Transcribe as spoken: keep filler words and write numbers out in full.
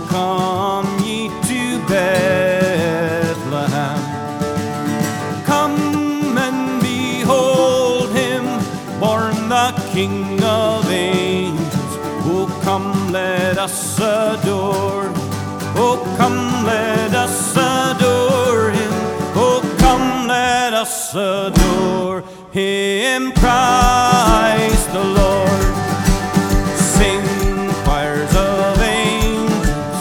come ye to Bethlehem. Come and behold him, born the King of angels. Oh, come, let us adore. Oh, come, let us adore him. Oh, come, let us adore him. Proud